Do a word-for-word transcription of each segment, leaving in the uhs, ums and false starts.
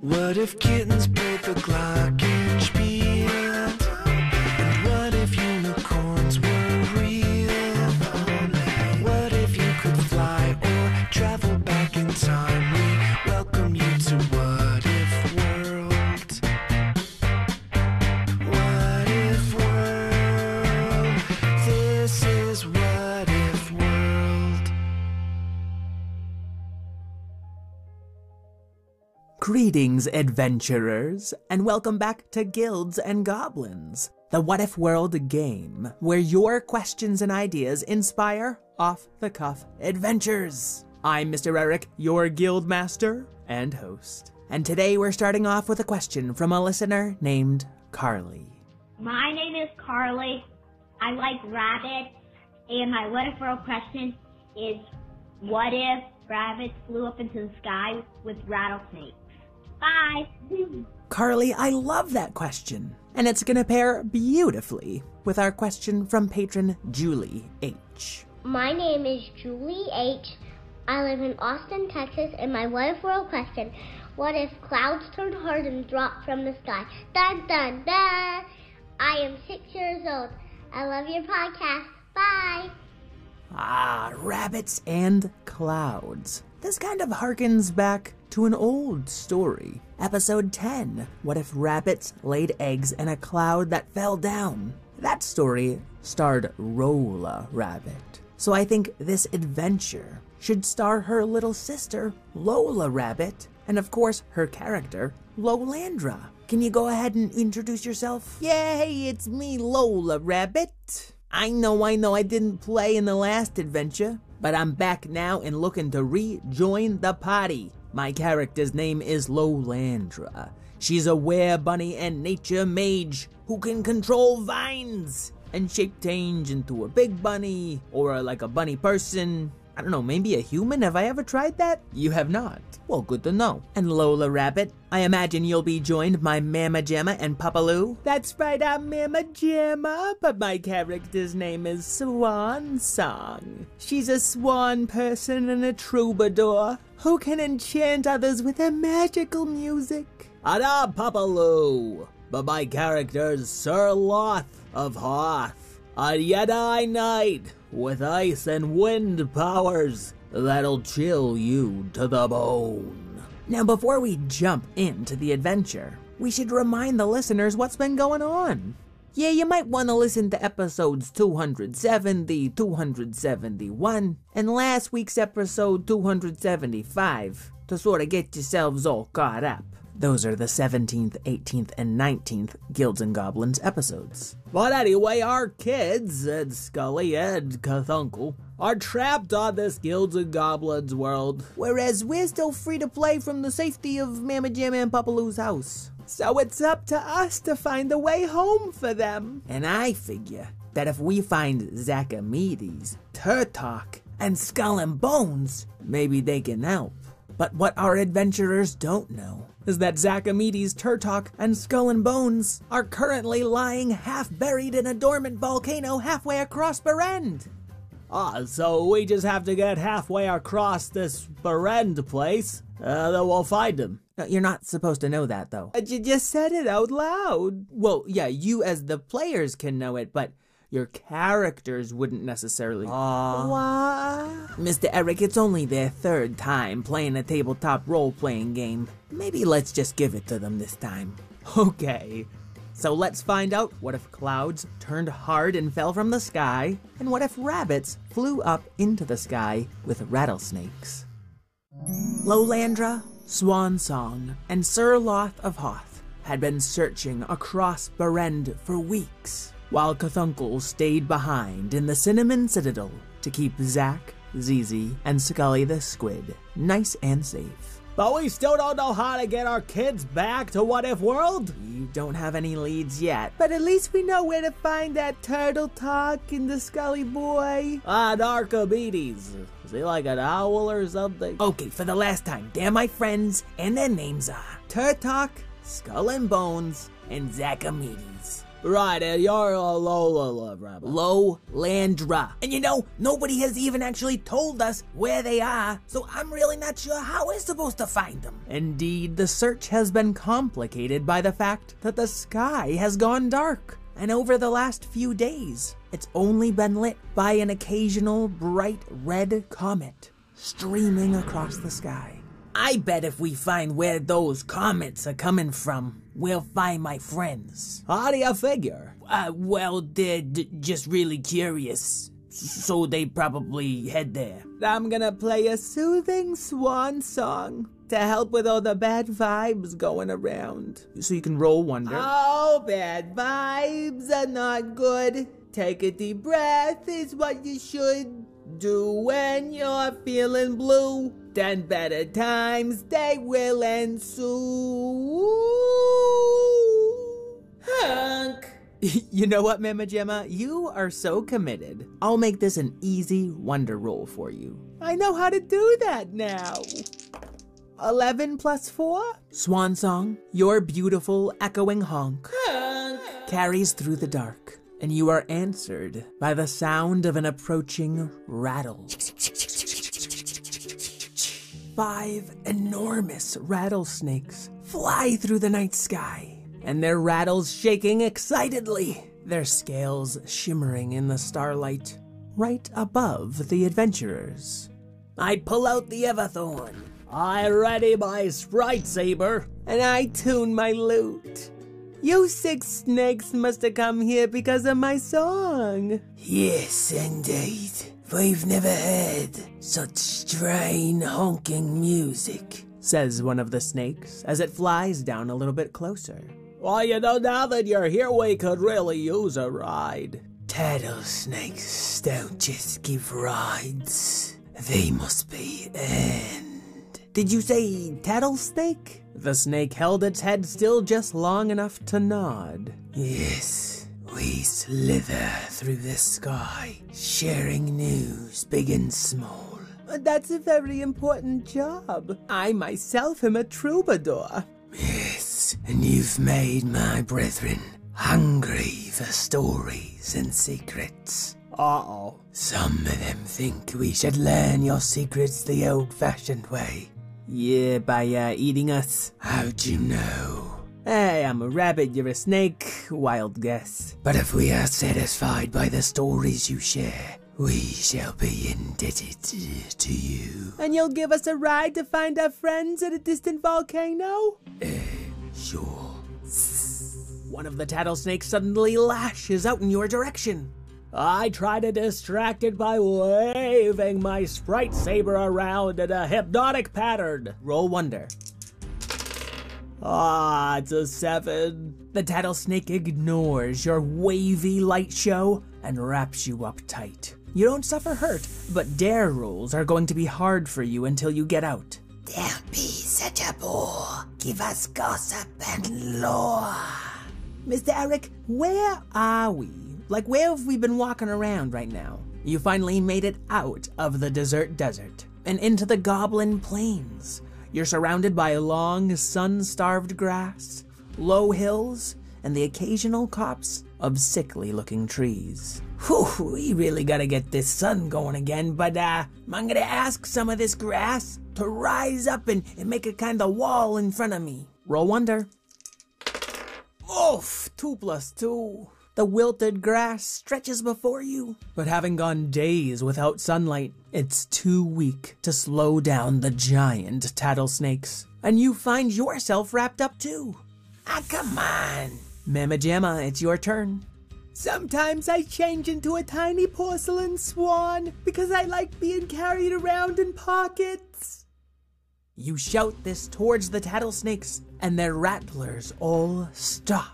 What if kittens played the glockenspiel? And what if unicorns were real? What if you could fly or travel back in time? We welcome you to What If World. What If World. This is What If World. Greetings, adventurers, and welcome back to Guilds and Goblins, the What If World game, where your questions and ideas inspire off-the-cuff adventures. I'm Mister Eric, your guild master and host, and today we're starting off with a question from a listener named Carly. My name is Carly. I like rabbits, and my What If World question is, what if rabbits flew up into the sky with rattlesnakes? Bye. Carly, I love that question, and it's gonna pair beautifully with our question from patron Julie H. My name is Julie H. I live in Austin, Texas, and my What If World question, what if clouds turned hard and dropped from the sky? Dun, dun, dun! I am six years old. I love your podcast. Bye! Ah, rabbits and clouds. This kind of harkens back to an old story. Episode ten, What If Rabbits Laid Eggs in a Cloud That Fell Down? That story starred Rolla Rabbit. So I think this adventure should star her little sister, Lola Rabbit, and of course her character, Lolandra. Can you go ahead and introduce yourself? Yeah, hey, it's me, Lola Rabbit. I know, I know I didn't play in the last adventure, but I'm back now and looking to rejoin the party. My character's name is Lolandra. She's a were-bunny and nature mage who can control vines and shape change into a big bunny or like a bunny person. I don't know, maybe a human? Have I ever tried that? You have not. Well, good to know. And Lola Rabbit, I imagine you'll be joined by Mama Jamma and Papaloo? That's right, I'm Mama Jamma, but my character's name is Swan Song. She's a swan person and a troubadour who can enchant others with her magical music. And I'm Papaloo, but my character's Sir Loth of Hoth, a Jedi Knight with ice and wind powers that'll chill you to the bone. Now, before we jump into the adventure, we should remind the listeners what's been going on. Yeah, you might want to listen to episodes two hundred seventy, two hundred seventy-one, and last week's episode two hundred seventy-five to sort of get yourselves all caught up. Those are the seventeenth, eighteenth, and nineteenth Guilds and Goblins episodes. But anyway, our kids, Ed Scully and Cthulhu, are trapped on this Guilds and Goblins world, whereas we're still free to play from the safety of Mama Jamma and Papaloo's house. So it's up to us to find a way home for them. And I figure that if we find Zachamedes, Turtok, and Skull and Bones, maybe they can help. But what our adventurers don't know is that Zachamedes, Turtok, and Skull and Bones are currently lying half-buried in a dormant volcano halfway across Berend. Ah, so we just have to get halfway across this Berend place, uh, then we'll find them. No, you're not supposed to know that, though. But you just said it out loud. Well, yeah, you as the players can know it, but your characters wouldn't necessarily. Uh, what? Mister Eric, it's only their third time playing a tabletop role-playing game. Maybe let's just give it to them this time. Okay, so let's find out what if clouds turned hard and fell from the sky, and what if rabbits flew up into the sky with rattlesnakes. Lolandra, Swan Song, and Sir Loth of Hoth had been searching across Berend for weeks, while Cthulhu stayed behind in the Cinnamon Citadel to keep Zack, Zizi, and Scully the Squid nice and safe. But we still don't know how to get our kids back to What If World. You don't have any leads yet, but at least we know where to find that Turtle Talk and the Scully boy. Ah, Archimedes. Is he like an owl or something? Okay, for the last time, they're my friends, and their names are Turtok, Skull and Bones, and Zachamedes. Right, uh, you're a Lola rabbit. Lolandra. And you know, nobody has even actually told us where they are, so I'm really not sure how we're supposed to find them. Indeed, the search has been complicated by the fact that the sky has gone dark. And over the last few days, it's only been lit by an occasional bright red comet streaming across the sky. I bet if we find where those comets are coming from, we'll find my friends. How do you figure? Uh, well, they're d- just really curious, so they probably head there. I'm gonna play a soothing swan song to help with all the bad vibes going around. So you can roll wonder. Oh, bad vibes are not good. Take a deep breath is what you should do when you're feeling blue. Then better times they will ensue. Honk. You know what, Mama Gemma? You are so committed. I'll make this an easy wonder roll for you. I know how to do that now. eleven plus four? Swan song, your beautiful echoing honk, honk carries through the dark, and you are answered by the sound of an approaching rattle. Five enormous rattlesnakes fly through the night sky, and their rattles shaking excitedly, their scales shimmering in the starlight, right above the adventurers. I pull out the Everthorn. I ready my Sprite Saber, and I tune my lute. You six snakes must have come here because of my song. Yes, indeed. We've never heard such strange honking music, says one of the snakes as it flies down a little bit closer. Well, you know, now that you're here, we could really use a ride. Turtle snakes don't just give rides. They must be earned. Did you say tattlesnake? The snake held its head still just long enough to nod. Yes. We slither through the sky, sharing news big and small. That's a very important job. I myself am a troubadour. Yes, and you've made my brethren hungry for stories and secrets. Uh-oh. Some of them think we should learn your secrets the old-fashioned way. Yeah, by uh, eating us. How'd you know? Hey, I'm a rabbit, you're a snake. Wild guess. But if we are satisfied by the stories you share, we shall be indebted to you. And you'll give us a ride to find our friends at a distant volcano? Uh, sure. One of the tattlesnakes suddenly lashes out in your direction. I try to distract it by waving my Sprite Saber around in a hypnotic pattern. Roll wonder. Ah, it's a seven. The tattlesnake ignores your wavy light show and wraps you up tight. You don't suffer hurt, but dare rolls are going to be hard for you until you get out. Don't be such a bore. Give us gossip and lore. Mister Eric, where are we? Like, where have we been walking around right now? You finally made it out of the desert desert and into the Goblin Plains. You're surrounded by long, sun-starved grass, low hills, and the occasional copse of sickly-looking trees. Whew, we really gotta get this sun going again, but uh, I'm gonna ask some of this grass to rise up and, and make a kind of wall in front of me. Roll wonder. Oof, two plus two. The wilted grass stretches before you, but having gone days without sunlight, it's too weak to slow down the giant tattlesnakes, and you find yourself wrapped up too. Ah, come on. Mama Jamma, it's your turn. Sometimes I change into a tiny porcelain swan because I like being carried around in pockets. You shout this towards the tattlesnakes, and their rattlers all stop.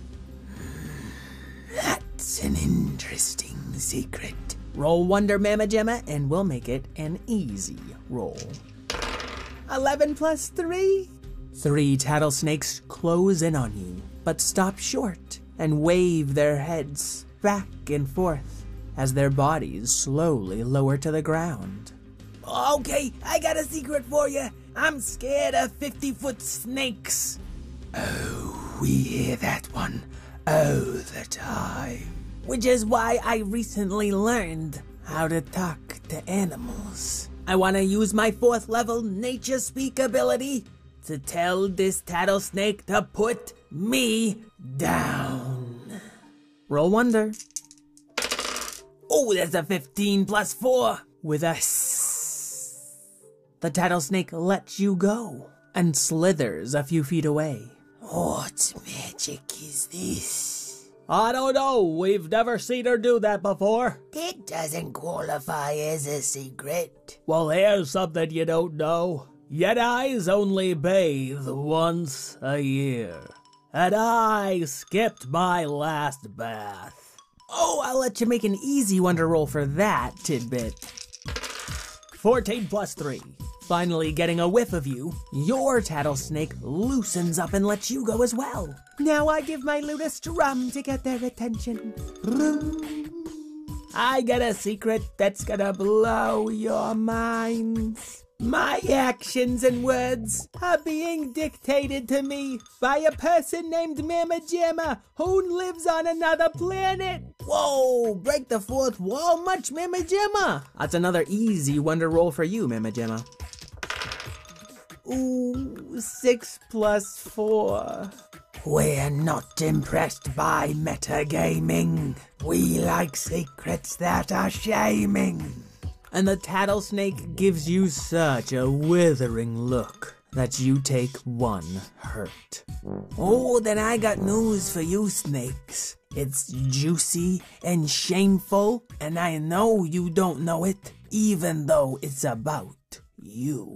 That's an interesting secret. Roll wonder, Mama Gemma, and we'll make it an easy roll. eleven plus three? Three tattlesnakes close in on you, but stop short and wave their heads back and forth as their bodies slowly lower to the ground. Okay, I got a secret for you. I'm scared of fifty-foot snakes. Oh, we hear that one all the time. Which is why I recently learned how to talk to animals. I want to use my fourth level nature speak ability to tell this tattlesnake to put me down. Roll wonder. Oh, that's a fifteen plus four with a s. The tattlesnake lets you go and slithers a few feet away. What magic is this? I don't know. We've never seen her do that before. It doesn't qualify as a secret. Well, here's something you don't know. Yeti's only bathe once a year. And I skipped my last bath. Oh, I'll let you make an easy wonder roll for that tidbit. fourteen plus three. Finally getting a whiff of you, your tattlesnake loosens up and lets you go as well. Now I give my lute a strum to get their attention. I got a secret that's gonna blow your minds. My actions and words are being dictated to me by a person named Mama Jamma who lives on another planet. Whoa, break the fourth wall much, Mama Jamma. That's another easy wonder roll for you, Mama Jamma. Ooh, six plus four. We're not impressed by metagaming. We like secrets that are shaming. And the tattlesnake gives you such a withering look that you take one hurt. Oh, then I got news for you, snakes. It's juicy and shameful, and I know you don't know it, even though it's about you.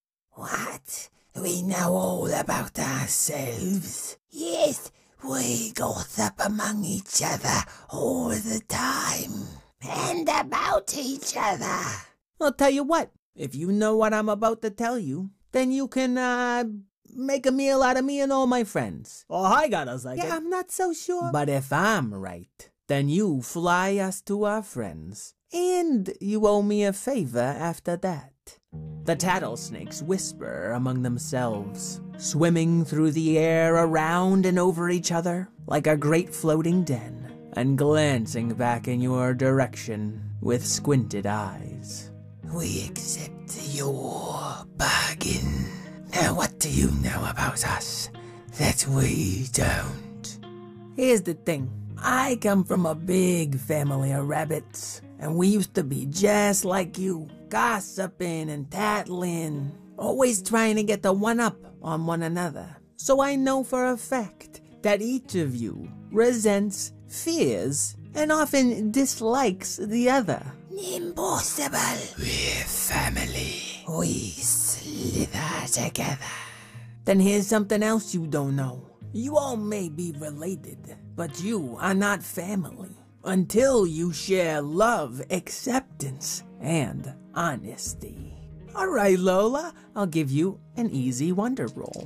What? We know all about ourselves? Yes, we gossip among each other all the time. And about each other. I'll tell you what, if you know what I'm about to tell you, then you can, uh, make a meal out of me and all my friends. Oh, I got us, I Yeah, I'm not so sure. But if I'm right, then you fly us to our friends. And you owe me a favor after that. The tattlesnakes whisper among themselves, swimming through the air around and over each other like a great floating den, and glancing back in your direction with squinted eyes. We accept your bargain. Now what do you know about us that we don't? Here's the thing. I come from a big family of rabbits, and we used to be just like you, gossiping and tattling, always trying to get the one-up on one another. So I know for a fact that each of you resents, fears, and often dislikes the other. Impossible. We're family. We slither together. Then here's something else you don't know. You all may be related, but you are not family until you share love, acceptance, and honesty. Alright, Lola, I'll give you an easy wonder roll.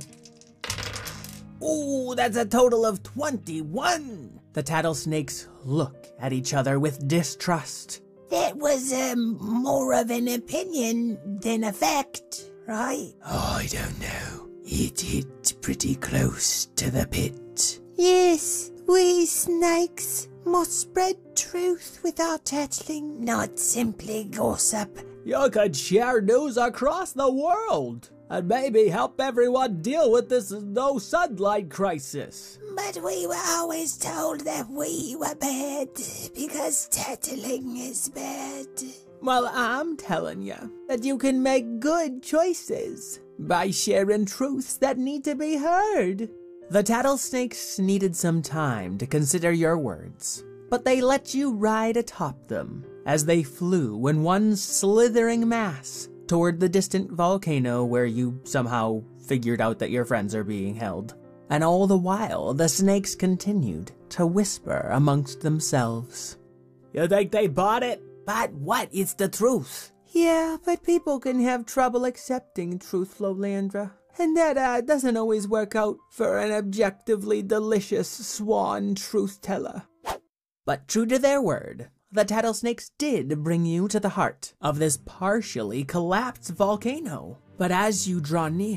Ooh, that's a total of twenty-one! The tattlesnakes look at each other with distrust. That was um, more of an opinion than a fact, right? Oh, I don't know. It hit pretty close to the pit. Yes, we snakes must spread truth without tattling, not simply gossip. You could share news across the world and maybe help everyone deal with this no sunlight crisis. But we were always told that we were bad because tattling is bad. Well, I'm telling you that you can make good choices by sharing truths that need to be heard. The tattlesnakes needed some time to consider your words, but they let you ride atop them as they flew in one slithering mass toward the distant volcano where you somehow figured out that your friends are being held. And all the while, the snakes continued to whisper amongst themselves. You think they bought it? But what? It's the truth. Yeah, but people can have trouble accepting truth, Flolandra. And that uh, doesn't always work out for an objectively delicious swan truth-teller. But true to their word, the tattlesnakes did bring you to the heart of this partially collapsed volcano. But as you draw near,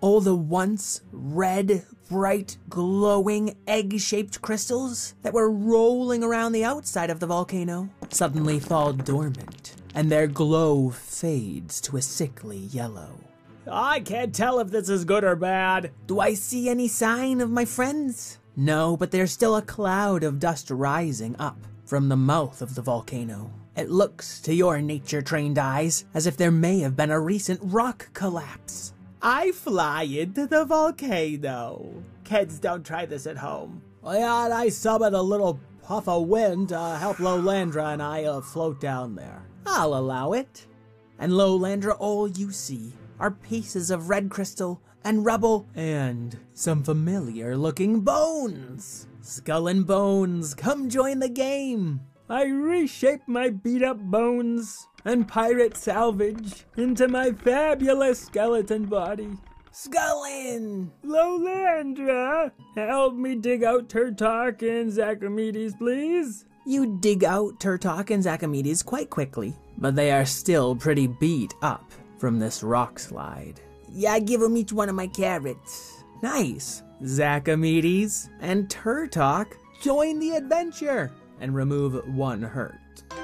All the once red, bright, glowing, egg-shaped crystals that were rolling around the outside of the volcano suddenly fall dormant, and their glow fades to a sickly yellow. I can't tell if this is good or bad. Do I see any sign of my friends? No, but there's still a cloud of dust rising up from the mouth of the volcano. It looks, to your nature-trained eyes, as if there may have been a recent rock collapse. I fly into the volcano. Kids, don't try this at home. Yeah, and I summon a little puff of wind to help Lolandra and I uh, float down there. I'll allow it. And Lolandra, all you see are pieces of red crystal and rubble and some familiar-looking bones. Skull and Bones, come join the game. I reshape my beat-up bones and pirate salvage into my fabulous skeleton body. Skullin! Lolandra, help me dig out Turtok and Zachamedes, please. You dig out Turtok and Zachamedes quite quickly, but they are still pretty beat up from this rock slide. Yeah, I give them each one of my carrots. Nice. Zachamedes and Turtok join the adventure and remove one hurt.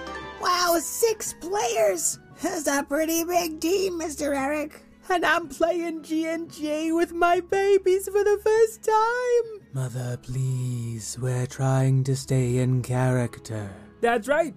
Wow, six players! That's a pretty big team, Mister Eric. And I'm playing G and G with my babies for the first time. Mother, please, we're trying to stay in character. That's right,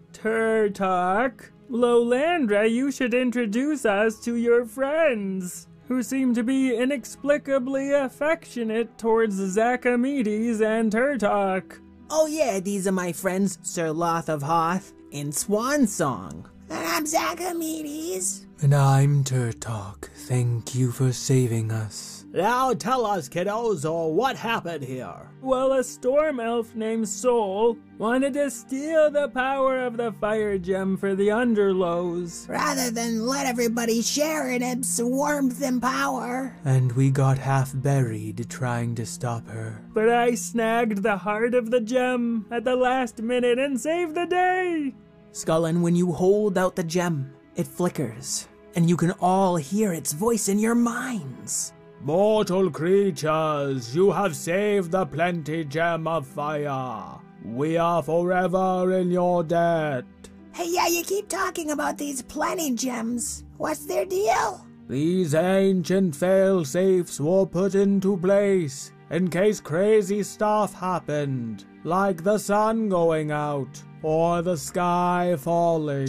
Turtok. Lolandra, you should introduce us to your friends, who seem to be inexplicably affectionate towards Zachamedes and Turtok. Oh yeah, these are my friends, Sir Loth of Hoth and Swansong. And I'm Zachamedes. And I'm Turtok. Thank you for saving us. Now tell us, kiddos, or what happened here? Well, a storm elf named Sol wanted to steal the power of the fire gem for the Underlows. Rather than let everybody share in its warmth and power. And we got half buried trying to stop her. But I snagged the heart of the gem at the last minute and saved the day. Skullin, when you hold out the gem, it flickers, and you can all hear its voice in your minds. Mortal creatures, you have saved the plenty gem of fire. We are forever in your debt. Hey, yeah, you keep talking about these plenty gems. What's their deal? These ancient fail-safes were put into place in case crazy stuff happened, like the sun going out or the sky falling.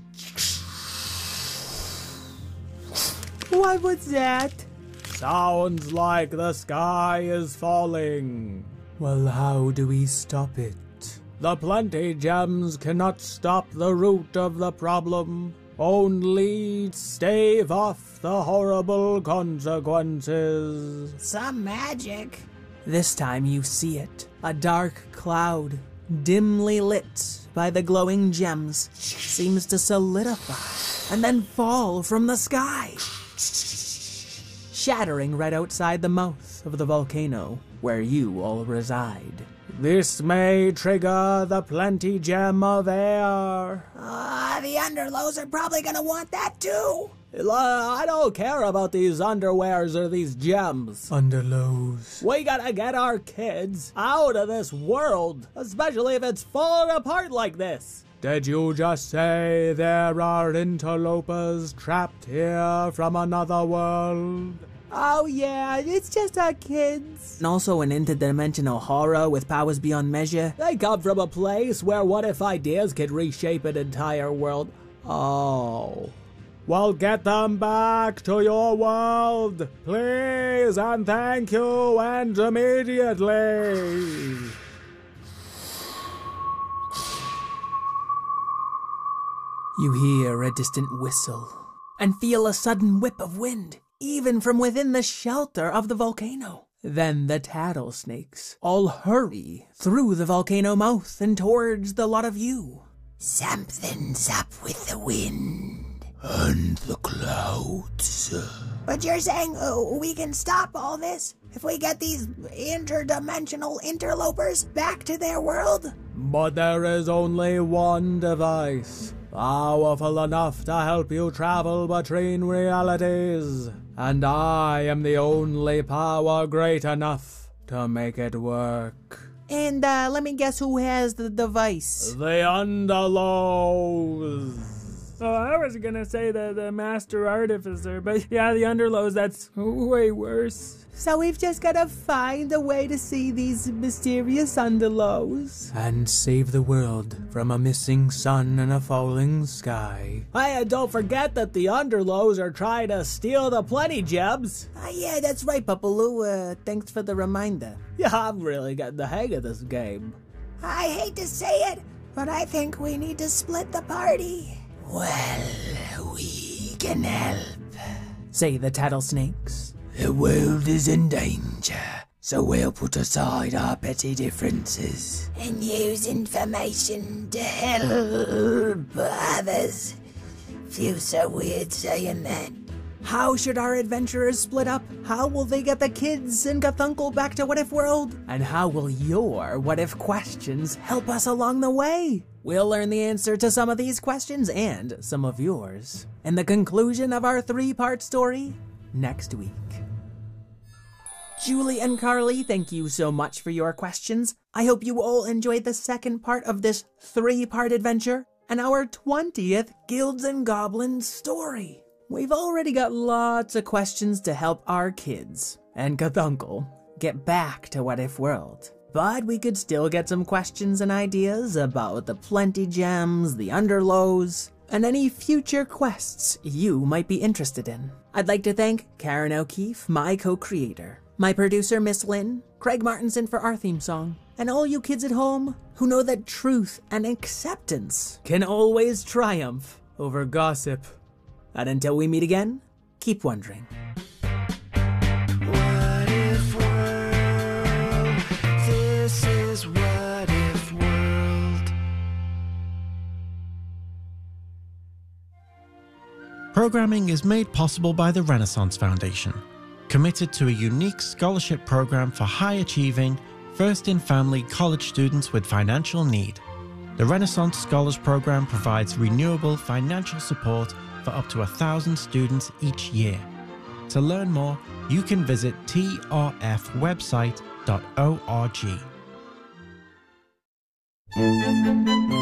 What was that? Sounds like the sky is falling. Well, how do we stop it? The plenty gems cannot stop the root of the problem, only stave off the horrible consequences. Some magic. This time you see it. A dark cloud, dimly lit by the glowing gems, seems to solidify and then fall from the sky, shattering right outside the mouth of the volcano where you all reside. This may trigger the plenty gem of air. Ah, uh, the Underlows are probably gonna want that too. I don't care about these underwears or these gems. Underlows. We gotta get our kids out of this world, especially if it's falling apart like this. Did you just say there are interlopers trapped here from another world? Oh yeah, it's just our kids. And also an interdimensional horror with powers beyond measure. They come from a place where what-if ideas could reshape an entire world. Oh. Well, get them back to your world, please, and thank you, and immediately. You hear a distant whistle, and feel a sudden whip of wind, even from within the shelter of the volcano. Then the tattlesnakes all hurry through the volcano mouth and towards the lot of you. Something's up with the wind. And the clouds. But you're saying uh, we can stop all this if we get these interdimensional interlopers back to their world? But there is only one device, powerful enough to help you travel between realities. and I am the only power great enough to make it work. And uh, let me guess who has the device. The Underlows. Oh, I was gonna say the, the Master Artificer, but yeah, the Underlows, that's way worse. So we've just gotta find a way to see these mysterious Underlows. And save the world from a missing sun and a falling sky. Hey, and don't forget that the Underlows are trying to steal the Plenty Gems. Ah, yeah, that's right, Papaloo. Uh, thanks for the reminder. Yeah, I'm really getting the hang of this game. I hate to say it, but I think we need to split the party. Well, we can help, say the Tattlesnakes. The world is in danger, so we'll put aside our petty differences and use information to help others. Feels so weird saying that. How should our adventurers split up? How will they get the kids and Gathunkel back to What If World? And how will your What If questions help us along the way? We'll learn the answer to some of these questions and some of yours in the conclusion of our three-part story next week. Julie and Carly, thank you so much for your questions. I hope you all enjoyed the second part of this three-part adventure and our twentieth Guilds and Goblins story. We've already got lots of questions to help our kids and Gathunkel get back to What If World. But we could still get some questions and ideas about the Plenty Gems, the Underlows, and any future quests you might be interested in. I'd like to thank Karen O'Keefe, my co-creator, my producer Miss Lynn, Craig Martinson for our theme song, and all you kids at home who know that truth and acceptance can always triumph over gossip. And until we meet again, keep wondering. What if world? This is What If World. Programming is made possible by the Renaissance Foundation, committed to a unique scholarship program for high-achieving, first-in-family college students with financial need. The Renaissance Scholars Program provides renewable financial support for up to a thousand students each year. To learn more, you can visit t r f website dot org.